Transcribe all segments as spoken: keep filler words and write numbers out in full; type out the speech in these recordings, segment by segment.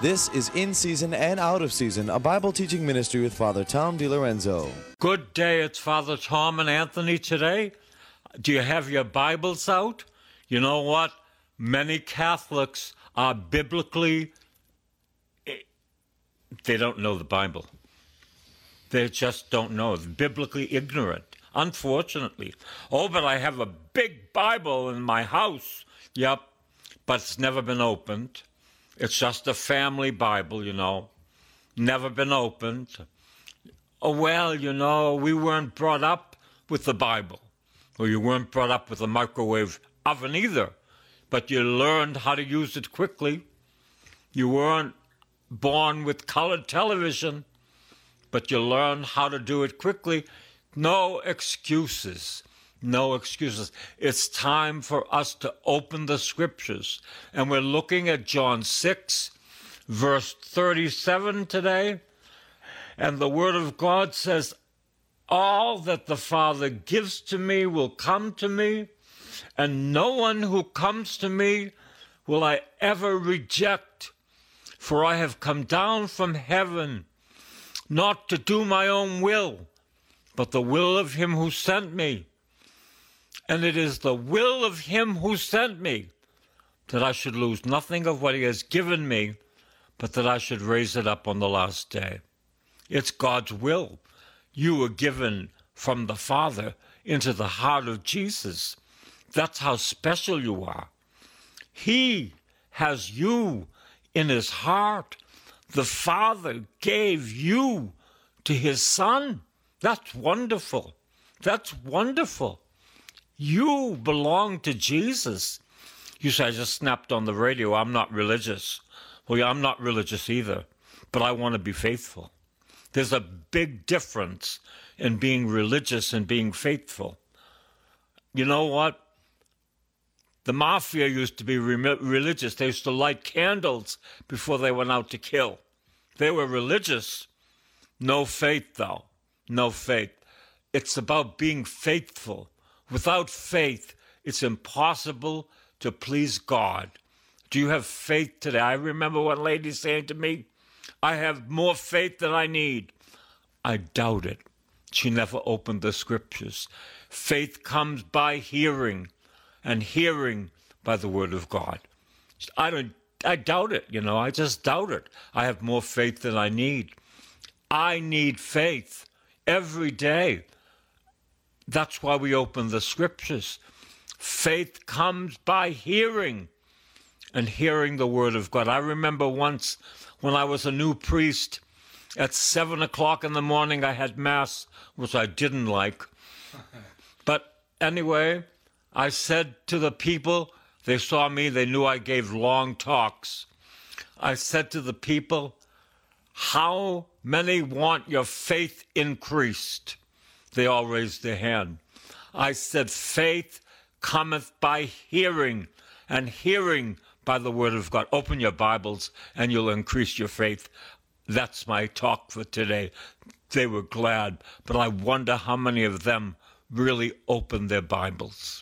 This is In Season and Out of Season, a Bible teaching ministry with Father Tom DiLorenzo. Good day, it's Father Tom and Anthony today. Do you have your Bibles out? You know what? Many Catholics are biblically, they don't know the Bible. They just don't know. They're biblically ignorant, unfortunately. Oh, but I have a big Bible in my house. Yep, but it's never been opened. It's just a family Bible, you know. Never been opened. Oh, well, you know, we weren't brought up with the Bible. Or you weren't brought up with a microwave oven either. But you learned how to use it quickly. You weren't born with colored television, but you learned how to do it quickly. No excuses. No excuses. It's time for us to open the scriptures. And we're looking at John six, verse thirty-seven today. And the word of God says, all that the Father gives to me will come to me, and no one who comes to me will I ever reject. For I have come down from heaven, not to do my own will, but the will of him who sent me. And it is the will of him who sent me that I should lose nothing of what he has given me, but that I should raise it up on the last day. It's God's will. You were given from the Father into the heart of Jesus. That's how special you are. He has you in his heart. The Father gave you to his Son. That's wonderful. That's wonderful. You belong to Jesus. You say, I just snapped on the radio. I'm not religious. Well, yeah, I'm not religious either, but I want to be faithful. There's a big difference in being religious and being faithful. You know what? The mafia used to be re- religious. They used to light candles before they went out to kill. They were religious. No faith, though. No faith. It's about being faithful. Without faith, it's impossible to please God. Do you have faith today? I remember one lady saying to me, I have more faith than I need. I doubt it. She never opened the scriptures. Faith comes by hearing, and hearing by the word of God. I don't, I doubt it, you know, I just doubt it. I have more faith than I need. I need faith every day. That's why we open the scriptures. Faith comes by hearing, and hearing the word of God. I remember once when I was a new priest, at seven o'clock in the morning, I had Mass, which I didn't like. But anyway, I said to the people, they saw me, they knew I gave long talks. I said to the people, how many want your faith increased? They all raised their hand. I said, faith cometh by hearing, and hearing by the word of God. Open your Bibles and you'll increase your faith. That's my talk for today. They were glad, but I wonder how many of them really opened their Bibles.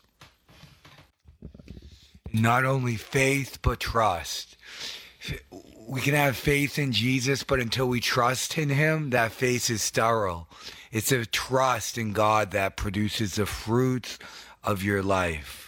Not only faith, but trust. We can have faith in Jesus, but until we trust in him, that faith is sterile. It's a trust in God that produces the fruits of your life.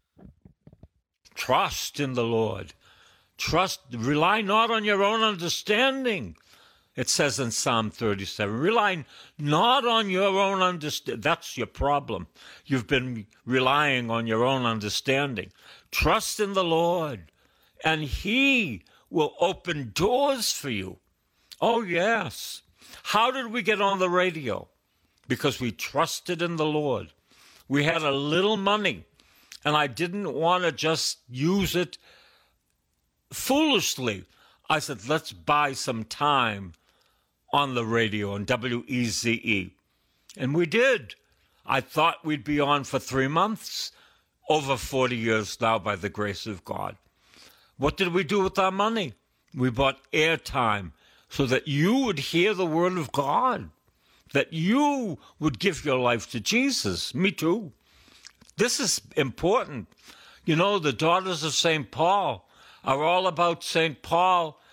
Trust in the Lord. Trust, rely not on your own understanding. It says in Psalm thirty-seven, rely not on your own understanding. That's your problem. You've been relying on your own understanding. Trust in the Lord, and he will open doors for you. Oh, yes. How did we get on the radio? Because we trusted in the Lord. We had a little money, and I didn't want to just use it foolishly. I said, let's buy some time on the radio on W E Z E. And we did. I thought we'd be on for three months, over forty years now by the grace of God. What did we do with our money? We bought airtime so that you would hear the word of God, that you would give your life to Jesus. Me too. This is important. You know, the daughters of Saint Paul are all about Saint Paul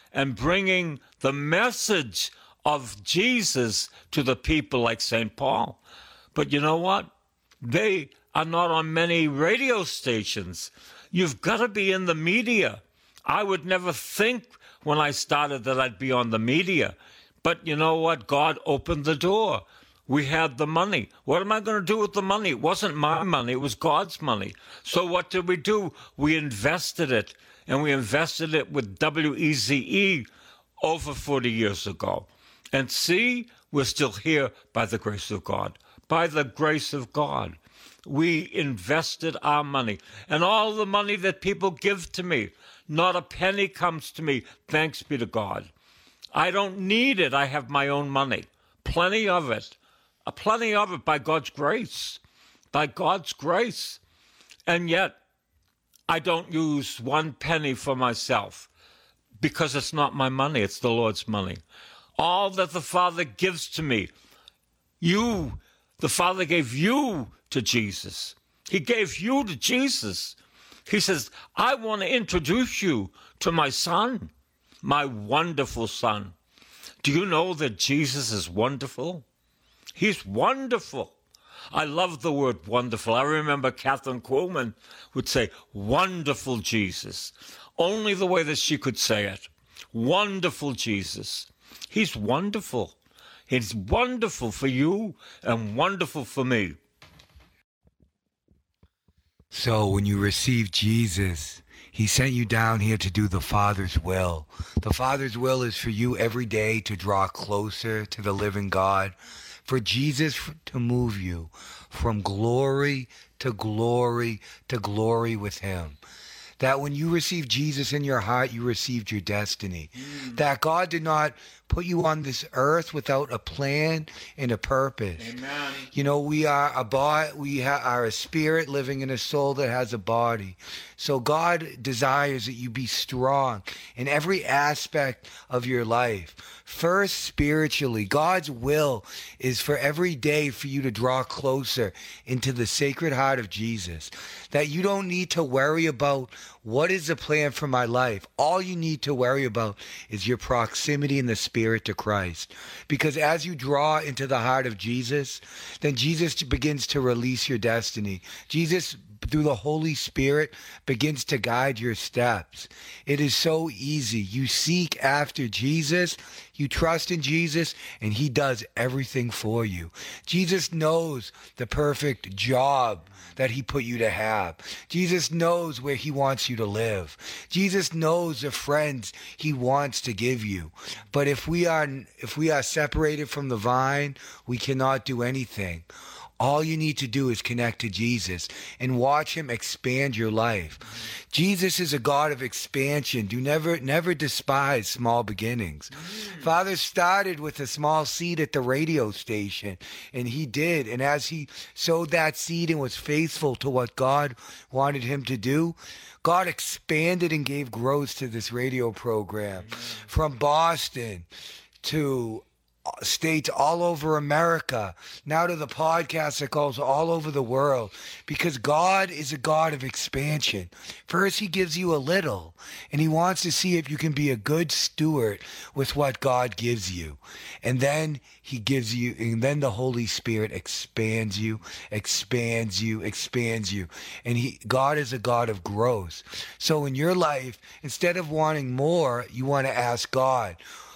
and bringing the message of Jesus to the people like Saint Paul. But you know what? They are not on many radio stations. You've got to be in the media. I would never think when I started that I'd be on the media. But you know what? God opened the door. We had the money. What am I going to do with the money? It wasn't my money. It was God's money. So what did we do? We invested it, and we invested it with W E Z E over forty years ago. And see, we're still here by the grace of God. By the grace of God. We invested our money. And all the money that people give to me, not a penny comes to me, thanks be to God. I don't need it. I have my own money. Plenty of it. Uh, plenty of it by God's grace. By God's grace. And yet, I don't use one penny for myself because it's not my money. It's the Lord's money. All that the Father gives to me, you, the Father gave you to Jesus. He gave you to Jesus. He says, I want to introduce you to my Son, my wonderful Son. Do you know that Jesus is wonderful? He's wonderful. I love the word wonderful. I remember Catherine Kuhlman would say, wonderful Jesus. Only the way that she could say it. Wonderful Jesus. He's wonderful. He's wonderful for you and wonderful for me. So when you receive Jesus, he sent you down here to do the Father's will. The Father's will is for you every day to draw closer to the living God, for Jesus to move you from glory to glory to glory with him. That when you receive Jesus in your heart, you received your destiny. Mm. That God did not put you on this earth without a plan and a purpose. Amen. You know, we are a body, we ha- are a spirit living in a soul that has a body. So God desires that you be strong in every aspect of your life. First, spiritually, God's will is for every day for you to draw closer into the sacred heart of Jesus. That you don't need to worry about what is the plan for my life. All you need to worry about is your proximity in the Spirit to Christ. Because as you draw into the heart of Jesus, then Jesus begins to release your destiny. Jesus, through the Holy Spirit, begins to guide your steps. It is so easy. You seek after Jesus, you trust in Jesus, and he does everything for you. Jesus knows the perfect job that he put you to have. Jesus knows where he wants you to live. Jesus knows the friends he wants to give you. But if we are if we are separated from the vine, we cannot do anything. All you need to do is connect to Jesus and watch him expand your life. Jesus is a God of expansion. Do never, never despise small beginnings. Mm. Father started with a small seed at the radio station, and he did. And as he sowed that seed and was faithful to what God wanted him to do, God expanded and gave growth to this radio program. Amen. From Boston to states all over America, now to the podcast that goes all over the world, because God is a God of expansion. First, he gives you a little, and he wants to see if you can be a good steward with what God gives you. And then he gives you, and then the Holy Spirit expands you, expands you, expands you. And he, God is a God of growth. So in your life, instead of wanting more, you want to ask God,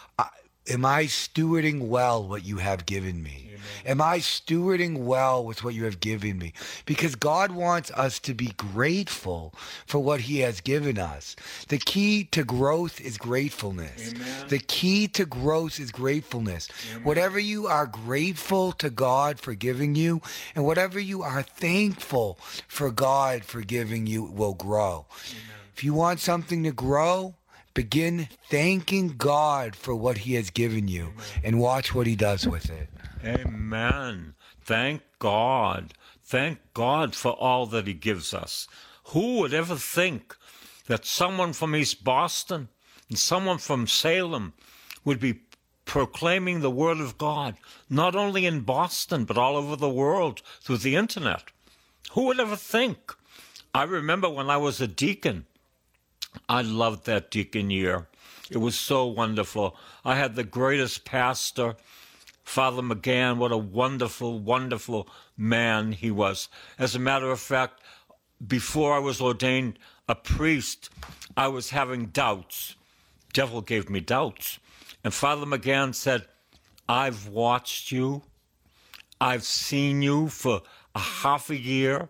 am I stewarding well what you have given me? Amen. Am I stewarding well with what you have given me? Because God wants us to be grateful for what he has given us. The key to growth is gratefulness. Amen. The key to growth is gratefulness. Amen. Whatever you are grateful to God for giving you, and whatever you are thankful for God for giving you, will grow. Amen. If you want something to grow, begin thanking God for what he has given you. Amen. And watch what he does with it. Amen. Thank God. Thank God for all that he gives us. Who would ever think that someone from East Boston and someone from Salem would be proclaiming the word of God, not only in Boston, but all over the world through the internet? Who would ever think? I remember when I was a deacon, I loved that deacon year. It was so wonderful. I had the greatest pastor, Father McGann. What a wonderful, wonderful man he was. As a matter of fact, before I was ordained a priest, I was having doubts. Devil gave me doubts. And Father McGann said, I've watched you. I've seen you for a half a year.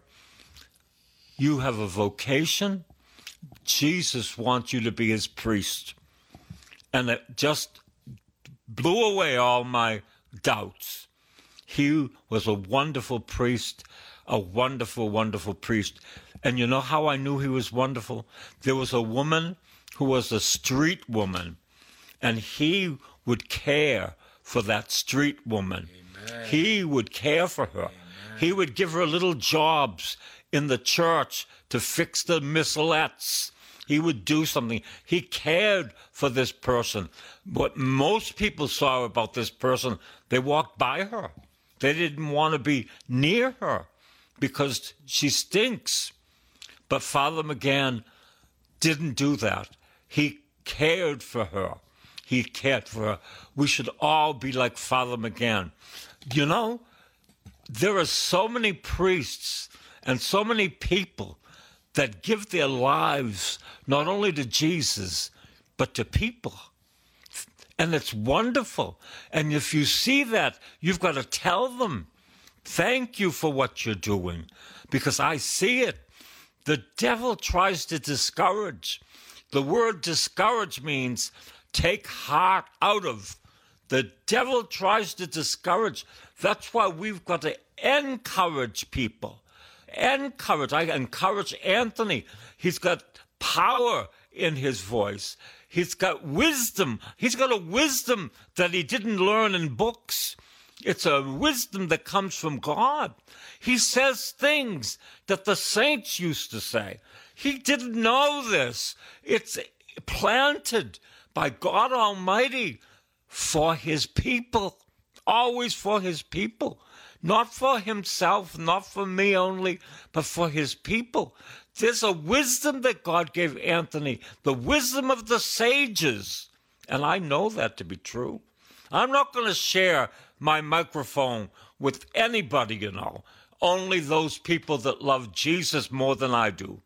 You have a vocation. Jesus wants you to be his priest. And it just blew away all my doubts. He was a wonderful priest, a wonderful, wonderful priest. And you know how I knew he was wonderful? There was a woman who was a street woman, and he would care for that street woman. Amen. He would care for her. Amen. He would give her little jobs in the church to fix the missalettes. He would do something. He cared for this person. What most people saw about this person, they walked by her. They didn't want to be near her because she stinks. But Father McGann didn't do that. He cared for her. He cared for her. We should all be like Father McGann. You know, there are so many priests and so many people that give their lives not only to Jesus, but to people. And it's wonderful. And if you see that, you've got to tell them, thank you for what you're doing, because I see it. The devil tries to discourage. The word discourage means take heart out of. The devil tries to discourage. That's why we've got to encourage people. Encourage. I encourage Anthony. He's got power in his voice. He's got wisdom. He's got a wisdom that he didn't learn in books. It's a wisdom that comes from God. He says things that the saints used to say. He didn't know this. It's planted by God Almighty for his people, always for his people, not for himself, not for me only, but for his people. There's a wisdom that God gave Anthony, the wisdom of the sages, and I know that to be true. I'm not going to share my microphone with anybody, you know, only those people that love Jesus more than I do.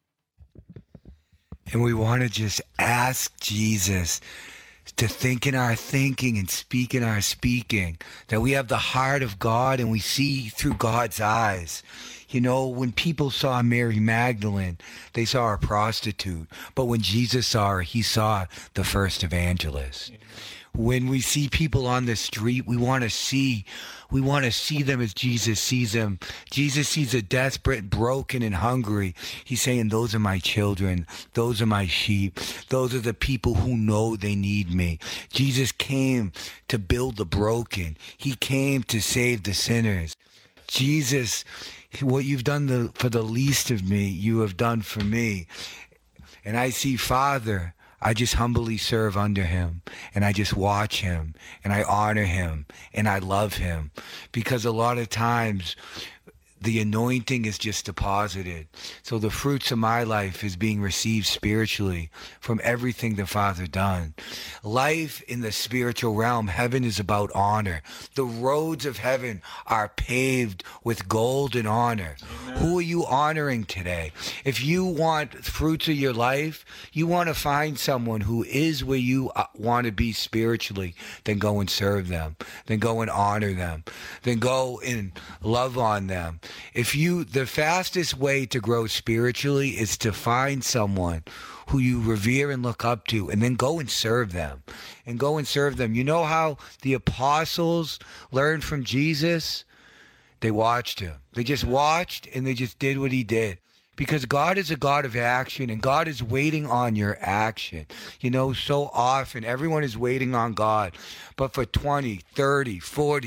And we want to just ask Jesus to think in our thinking and speak in our speaking, that we have the heart of God and we see through God's eyes. You know, when people saw Mary Magdalene, they saw a prostitute. But when Jesus saw her, he saw the first evangelist. When we see people on the street, we want to see, we want to see them as Jesus sees them. Jesus sees a desperate, broken, and hungry. He's saying, those are my children. Those are my sheep. Those are the people who know they need me. Jesus came to build the broken. He came to save the sinners. Jesus, what you've done the, for the least of me, you have done for me. And I see, Father, I just humbly serve under him, and I just watch him, and I honor him, and I love him. Because a lot of times the anointing is just deposited. So the fruits of my life is being received spiritually from everything the Father done. Life in the spiritual realm, heaven is about honor. The roads of heaven are paved with gold and honor. Amen. Who are you honoring today? If you want fruits of your life, you want to find someone who is where you want to be spiritually, then go and serve them. Then go and honor them. Then go and love on them. If you, the fastest way to grow spiritually is to find someone who you revere and look up to, and then go and serve them. And go and serve them. You know how the apostles learned from Jesus? They watched him. They just watched and they just did what he did. Because God is a God of action, and God is waiting on your action. You know, so often everyone is waiting on God. But for twenty, thirty, forty,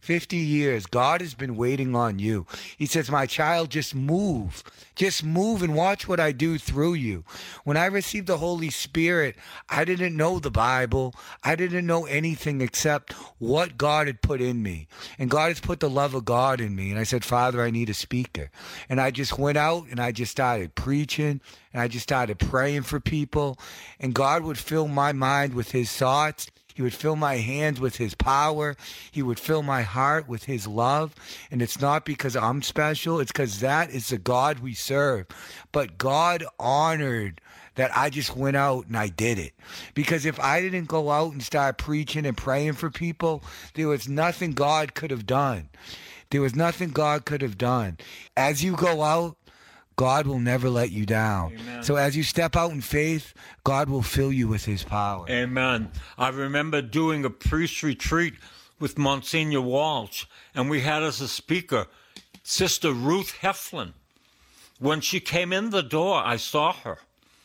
fifty years. God has been waiting on you. He says, my child, just move. Just move and watch what I do through you. When I received the Holy Spirit, I didn't know the Bible. I didn't know anything except what God had put in me. And God has put the love of God in me. And I said, Father, I need a speaker. And I just went out and I just started preaching. And I just started praying for people. And God would fill my mind with his thoughts. He would fill my hands with his power. He would fill my heart with his love. And it's not because I'm special. It's because that is the God we serve. But God honored that I just went out and I did it. Because if I didn't go out and start preaching and praying for people, there was nothing God could have done. There was nothing God could have done. As you go out, God will never let you down. Amen. So as you step out in faith, God will fill you with his power. Amen. I remember doing a priest retreat with Monsignor Walsh, and we had as a speaker Sister Ruth Heflin. When she came in the door, I saw her.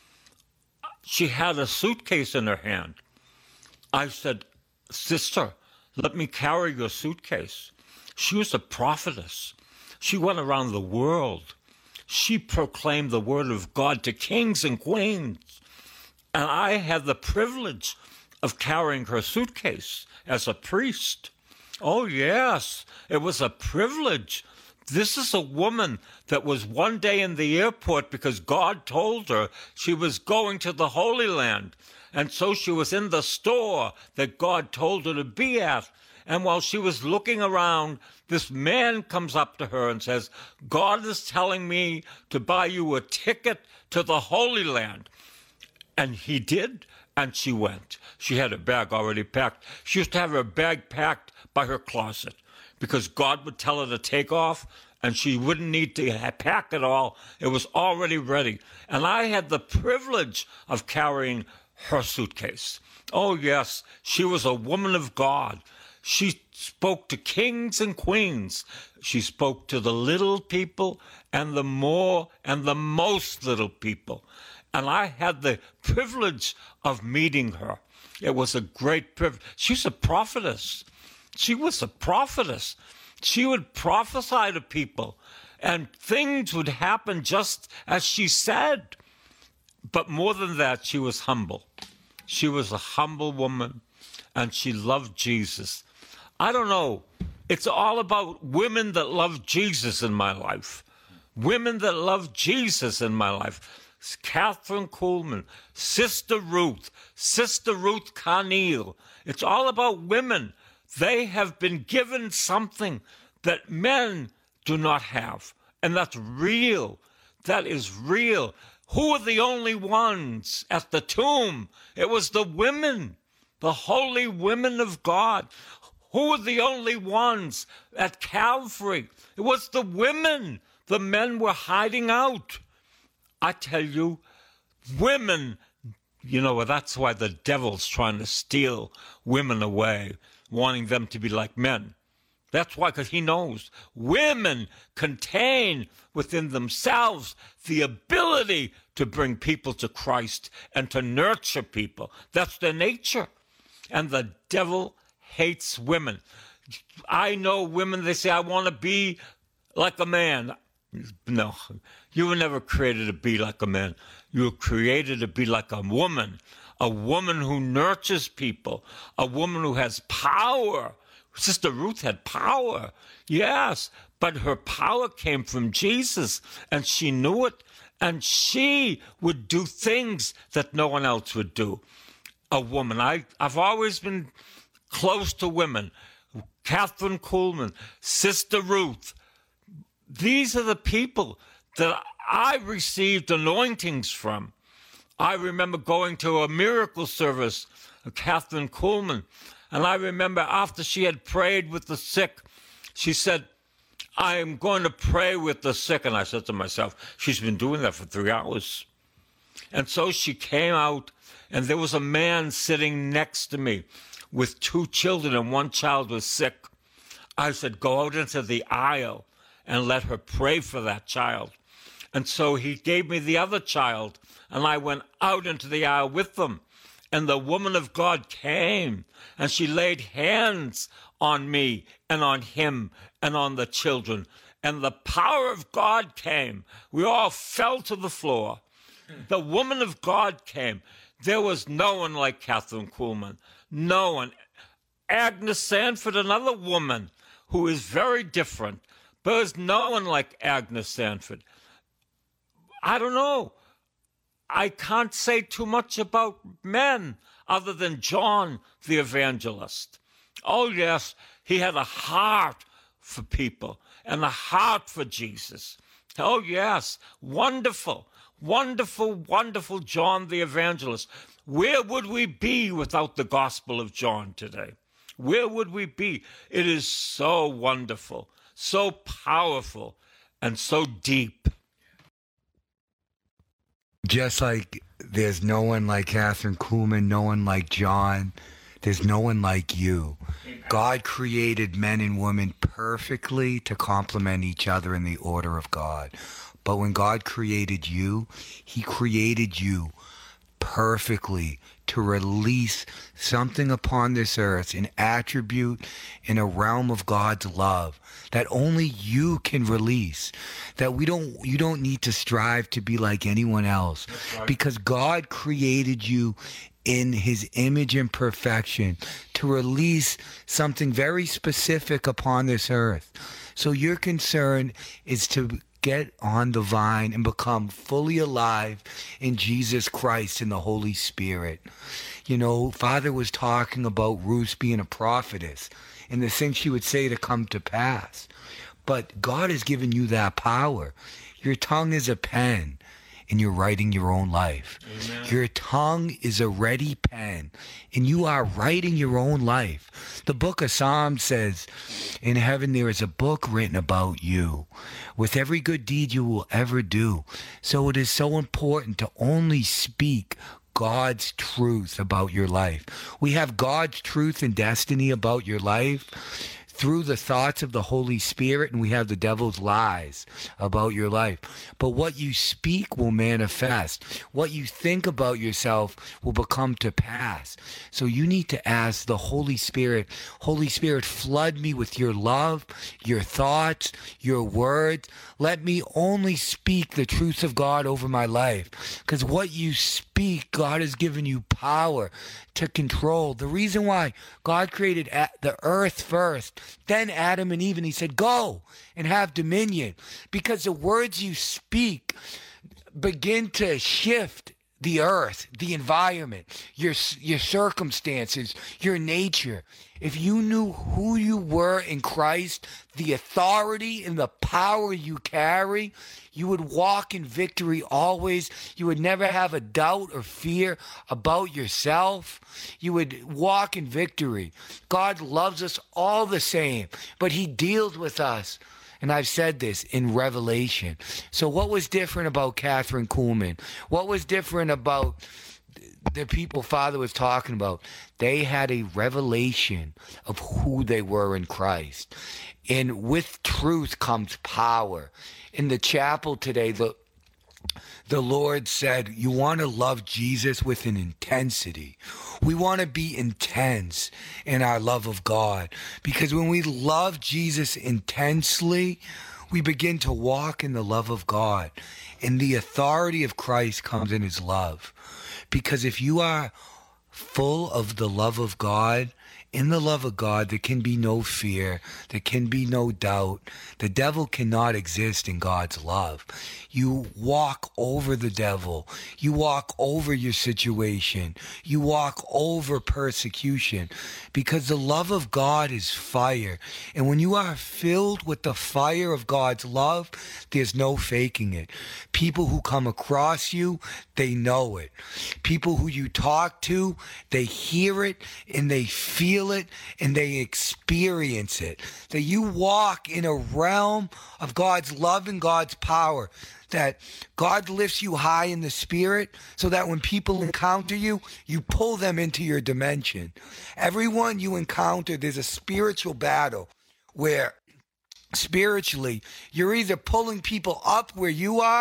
She had a suitcase in her hand. I said, Sister, let me carry your suitcase. She was a prophetess. She went around the world. She proclaimed the word of God to kings and queens. And I had the privilege of carrying her suitcase as a priest. Oh, yes, it was a privilege. This is a woman that was one day in the airport because God told her she was going to the Holy Land. And so she was in the store that God told her to be at. And while she was looking around, this man comes up to her and says, God is telling me to buy you a ticket to the Holy Land. And he did, and she went. She had her bag already packed. She used to have her bag packed by her closet because God would tell her to take off, and she wouldn't need to pack it all. It was already ready. And I had the privilege of carrying her suitcase. Oh, yes, she was a woman of God. She spoke to kings and queens. She spoke to the little people and the more and the most little people. And I had the privilege of meeting her. It was a great privilege. She's a prophetess. She was a prophetess. She would prophesy to people, and things would happen just as she said. But more than that, she was humble. She was a humble woman, and she loved Jesus. I don't know. It's all about women that love Jesus in my life. Women that love Jesus in my life. Catherine Kuhlman, Sister Ruth, Sister Ruth Carneal. It's all about women. They have been given something that men do not have. And that's real. That is real. Who were the only ones at the tomb? It was the women, the holy women of God. Who were the only ones at Calvary? It was the women. The men were hiding out. I tell you, women, you know, that's why the devil's trying to steal women away, wanting them to be like men. That's why, because he knows women contain within themselves the ability to bring people to Christ and to nurture people. That's their nature. And the devil hates women. I know women, they say, I want to be like a man. No, you were never created to be like a man. You were created to be like a woman, a woman who nurtures people, a woman who has power. Sister Ruth had power, yes, but her power came from Jesus, and she knew it, and she would do things that no one else would do. A woman. I, I've always been close to women. Catherine Kuhlman, Sister Ruth. These are the people that I received anointings from. I remember going to a miracle service of Catherine Kuhlman, and I remember after she had prayed with the sick, she said, I am going to pray with the sick. And I said to myself, she's been doing that for three hours. And so she came out, and there was a man sitting next to me with two children, and one child was sick. I said, go out into the aisle and let her pray for that child. And so he gave me the other child, and I went out into the aisle with them. And the woman of God came, and she laid hands on me and on him and on the children. And the power of God came. We all fell to the floor. The woman of God came. There was no one like Catherine Kuhlman. No one. Agnes Sanford, another woman who is very different. But there's no one like Agnes Sanford. I don't know. I can't say too much about men other than John the Evangelist. Oh, yes, he had a heart for people and a heart for Jesus. Oh, yes, wonderful, wonderful, wonderful John the Evangelist. Where would we be without the Gospel of John today? Where would we be? It is so wonderful, so powerful, and so deep. Just like there's no one like Catherine Kuhlman, no one like John, there's no one like you. God created men and women perfectly to complement each other in the order of God. But when God created you, he created you perfectly to release something upon this earth, an attribute in a realm of God's love that only you can release, that we don't you don't need to strive to be like anyone else. Right. Because God created you in his image and perfection to release something very specific upon this earth. So your concern is to get on the vine and become fully alive in Jesus Christ and the Holy Spirit. You know, Father was talking about Ruth being a prophetess and the things she would say to come to pass. But God has given you that power. Your tongue is a pen, and you're writing your own life. Amen. Your tongue is a ready pen, and you are writing your own life. The book of Psalms says, in heaven there is a book written about you, with every good deed you will ever do. So it is so important to only speak God's truth about your life. We have God's truth and destiny about your life through the thoughts of the Holy Spirit, and we have the devil's lies about your life. But what you speak will manifest. What you think about yourself will become to pass. So you need to ask the Holy Spirit, Holy Spirit, flood me with your love, your thoughts, your words. Let me only speak the truth of God over my life. Because what you speak, God has given you power to control. The reason why God created the earth first, then Adam and Eve, and he said, go and have dominion. Because the words you speak begin to shift the earth, the environment, your your circumstances, your nature. If you knew who you were in Christ, the authority and the power you carry, you would walk in victory always. You would never have a doubt or fear about yourself. You would walk in victory. God loves us all the same, but he deals with us. And I've said this in Revelation. So what was different about Catherine Kuhlman? What was different about the people Father was talking about? They had a revelation of who they were in Christ. And with truth comes power. In the chapel today, the The Lord said, you want to love Jesus with an intensity. We want to be intense in our love of God. Because when we love Jesus intensely, we begin to walk in the love of God. And the authority of Christ comes in his love. Because if you are full of the love of God, in the love of God, there can be no fear. There can be no doubt. The devil cannot exist in God's love. You walk over the devil. You walk over your situation. You walk over persecution because the love of God is fire. And when you are filled with the fire of God's love, there's no faking it. People who come across you, they know it. People who you talk to, they hear it and they feel it and they experience it. That you walk in a realm of God's love and God's power. That God lifts you high in the spirit so that when people encounter you, you pull them into your dimension. Everyone you encounter, there's a spiritual battle where spiritually you're either pulling people up where you are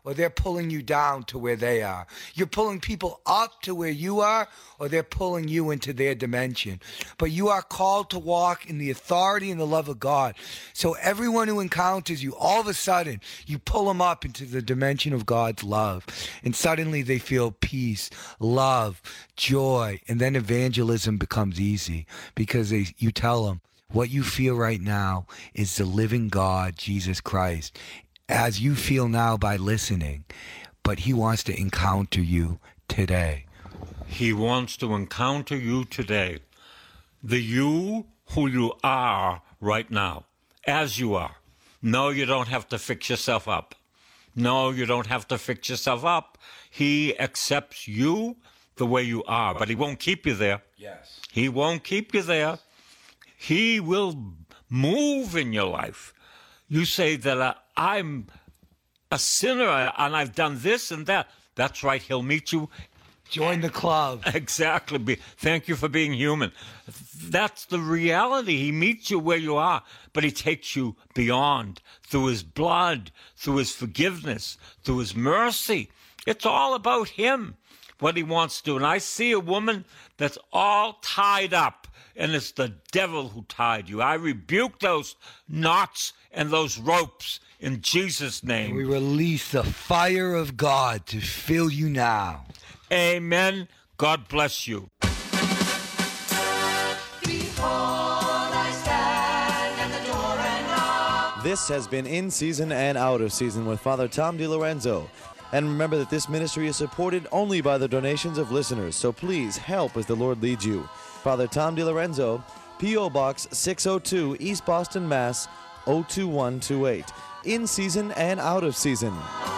or they're pulling you down to where they are. You're pulling people up to where you are, or they're pulling you into their dimension. But you are called to walk in the authority and the love of God. So everyone who encounters you, all of a sudden, you pull them up into the dimension of God's love. And suddenly they feel peace, love, joy. And then evangelism becomes easy because they, you tell them, what you feel right now is the living God, Jesus Christ, as you feel now by listening. But he wants to encounter you today. He wants to encounter you today. The you who you are right now, as you are. No, you don't have to fix yourself up. No, you don't have to fix yourself up. He accepts you the way you are, but he won't keep you there. Yes. He won't keep you there. He will move in your life. You say that uh, I'm a sinner and I've done this and that. That's right. He'll meet you. Join the club. Exactly. Be, thank you for being human. That's the reality. He meets you where you are, but he takes you beyond through his blood, through his forgiveness, through his mercy. It's all about him, what he wants to do. And I see a woman that's all tied up. And it's the devil who tied you. I rebuke those knots and those ropes in Jesus' name. We release the fire of God to fill you now. Amen. God bless you. This has been In Season and Out of Season with Father Tom DiLorenzo. And remember that this ministry is supported only by the donations of listeners, so please help as the Lord leads you. Father Tom DiLorenzo, P O. Box six oh two, East Boston, Mass. oh two one two eight. In season and out of season.